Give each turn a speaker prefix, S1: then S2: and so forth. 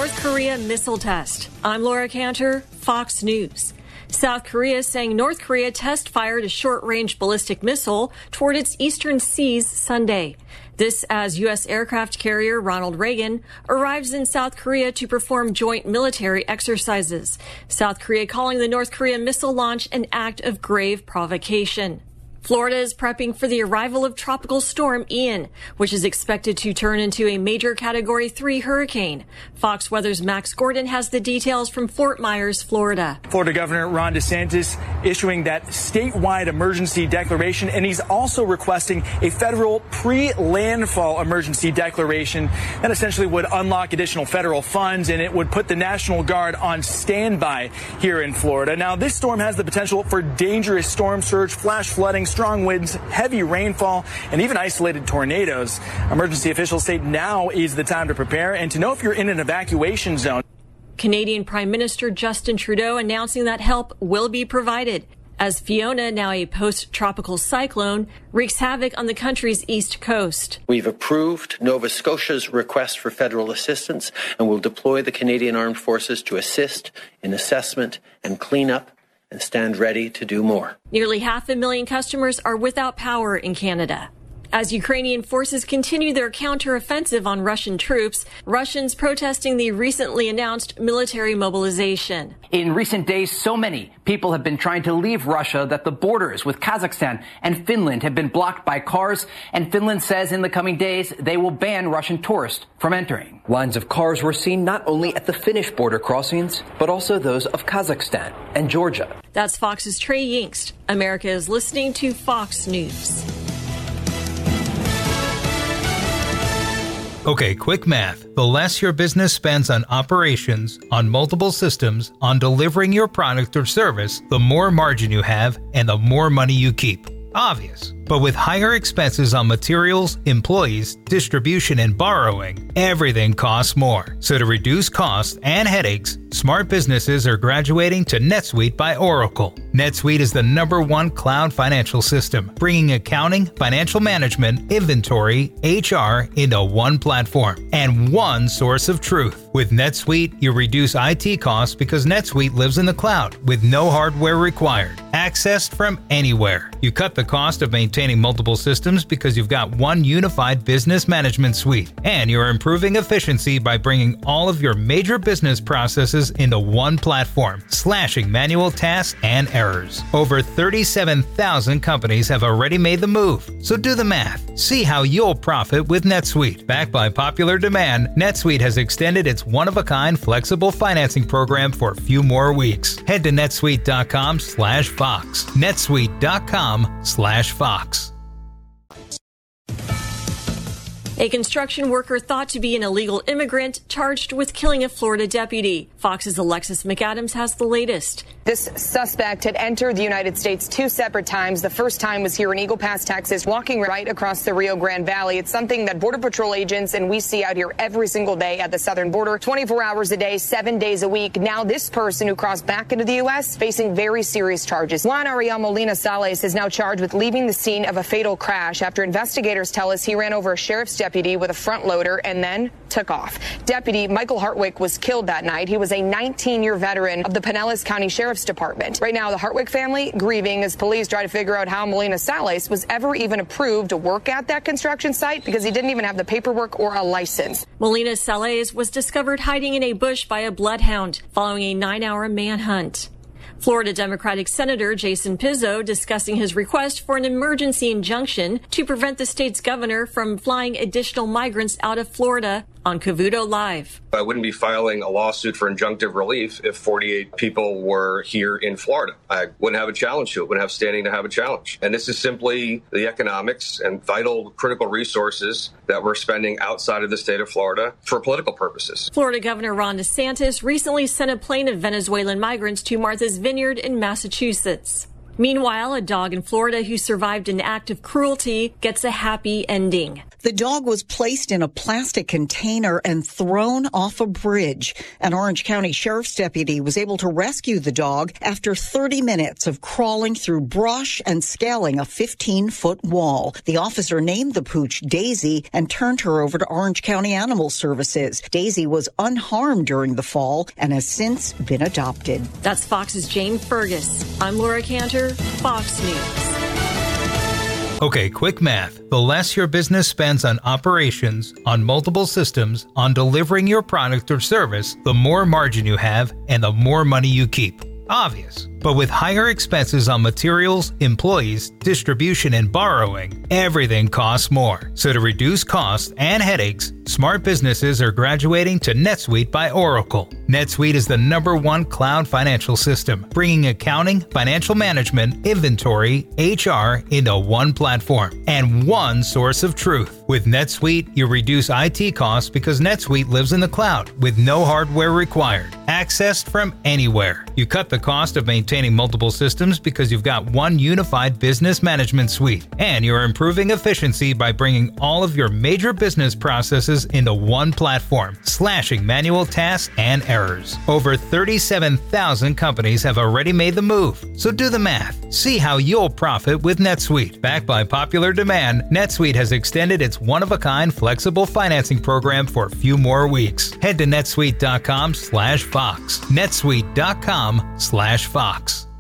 S1: North Korea missile test. I'm Laura Cantor, Fox News. South Korea saying North Korea test fired a short-range ballistic missile toward its eastern seas Sunday. This as U.S. aircraft carrier Ronald Reagan arrives in South Korea to perform joint military exercises. South Korea calling the North Korea missile launch an act of grave provocation. Florida is prepping for the arrival of Tropical Storm Ian, which is expected to turn into a major Category 3 hurricane. Fox Weather's Max Gordon has the details from Fort Myers, Florida.
S2: Florida Governor Ron DeSantis issuing that statewide emergency declaration, and he's also requesting a federal pre-landfall emergency declaration that essentially would unlock additional federal funds, and it would put the National Guard on standby here in Florida. Now, this storm has the potential for dangerous storm surge, flash flooding, strong winds, heavy rainfall, and even isolated tornadoes. Emergency officials say now is the time to prepare and to know if you're in an evacuation zone.
S1: Canadian Prime Minister Justin Trudeau announcing that help will be provided as Fiona, now a post-tropical cyclone, wreaks havoc on the country's east coast.
S3: We've approved Nova Scotia's request for federal assistance and will deploy the Canadian Armed Forces to assist in assessment and cleanup and stand ready to do more.
S1: Nearly 500,000 customers are without power in Canada. As Ukrainian forces continue their counteroffensive on Russian troops, Russians protesting the recently announced military mobilization.
S4: In recent days, so many people have been trying to leave Russia that the borders with Kazakhstan and Finland have been blocked by cars, and Finland says in the coming days they will ban Russian tourists from entering.
S5: Lines of cars were seen not only at the Finnish border crossings, but also those of Kazakhstan and Georgia.
S1: That's Fox's Trey Yingst. America is listening to Fox News.
S6: Okay, quick math. The less your business spends on operations, on multiple systems, on delivering your product or service, the more margin you have and the more money you keep. Obvious. But with higher expenses on materials, employees, distribution, and borrowing, everything costs more. So to reduce costs and headaches, smart businesses are graduating to NetSuite by Oracle. NetSuite is the #1 cloud financial system, bringing accounting, financial management, inventory, HR into one platform and one source of truth. With NetSuite, you reduce IT costs because NetSuite lives in the cloud with no hardware required. Accessed from anywhere. You cut the cost of maintaining multiple systems because you've got one unified business management suite. And you're improving efficiency by bringing all of your major business processes into one platform, slashing manual tasks and errors. Over 37,000 companies have already made the move. So do the math. See how you'll profit with NetSuite. Backed by popular demand, NetSuite has extended its one-of-a-kind flexible financing program for a few more weeks. Head to netsuite.com/Fox. netsuite.com/Fox.
S1: A construction worker thought to be an illegal immigrant charged with killing a Florida deputy. Fox's Alexis McAdams has the latest.
S7: This suspect had entered the United States 2 separate times. The first time was here in Eagle Pass, Texas, walking right across the Rio Grande Valley. It's something that Border Patrol agents and we see out here every single day at the southern border, 24 hours a day, 7 days a week. Now this person who crossed back into the U.S. facing very serious charges. Juan Ariel Molina Sales is now charged with leaving the scene of a fatal crash after investigators tell us he ran over a sheriff's deputy with a front loader and then took off. Deputy Michael Hartwick was killed that night. He was a 19-year veteran of the Pinellas County Sheriff's Department. Right now, the Hartwick family grieving as police try to figure out how Molina Sales was ever even approved to work at that construction site because he didn't even have the paperwork or a license.
S1: Molina Sales was discovered hiding in a bush by a bloodhound following a 9-hour manhunt. Florida Democratic Senator Jason Pizzo discussing his request for an emergency injunction to prevent the state's governor from flying additional migrants out of Florida on Cavuto Live.
S8: I wouldn't be filing a lawsuit for injunctive relief if 48 people were here in Florida. I wouldn't have a challenge to it, wouldn't have standing to have a challenge. And this is simply the economics and vital critical resources that we're spending outside of the state of Florida for political purposes.
S1: Florida Governor Ron DeSantis recently sent a plane of Venezuelan migrants to Martha's Vineyard in Massachusetts. Meanwhile, a dog in Florida who survived an act of cruelty gets a happy ending.
S9: The dog was placed in a plastic container and thrown off a bridge. An Orange County Sheriff's deputy was able to rescue the dog after 30 minutes of crawling through brush and scaling a 15-foot wall. The officer named the pooch Daisy and turned her over to Orange County Animal Services. Daisy was unharmed during the fall and has since been adopted.
S1: That's Fox's Jane Fergus. I'm Laura Cantor, Fox News.
S6: Okay, quick math. The less your business spends on operations, on multiple systems, on delivering your product or service, the more margin you have and the more money you keep. Obvious. But with higher expenses on materials, employees, distribution, and borrowing, everything costs more. So to reduce costs and headaches, smart businesses are graduating to NetSuite by Oracle. NetSuite is the #1 cloud financial system, bringing accounting, financial management, inventory, HR into one platform and one source of truth. With NetSuite, you reduce IT costs because NetSuite lives in the cloud with no hardware required, accessed from anywhere. You cut the cost of maintaining multiple systems because you've got one unified business management suite, and you're improving efficiency by bringing all of your major business processes into one platform, slashing manual tasks and errors. Over 37,000 companies have already made the move, so do the math. See how you'll profit with NetSuite. Backed by popular demand, NetSuite has extended its one-of-a-kind flexible financing program for a few more weeks. Head to netsuite.com/Fox. netsuite.com/Fox.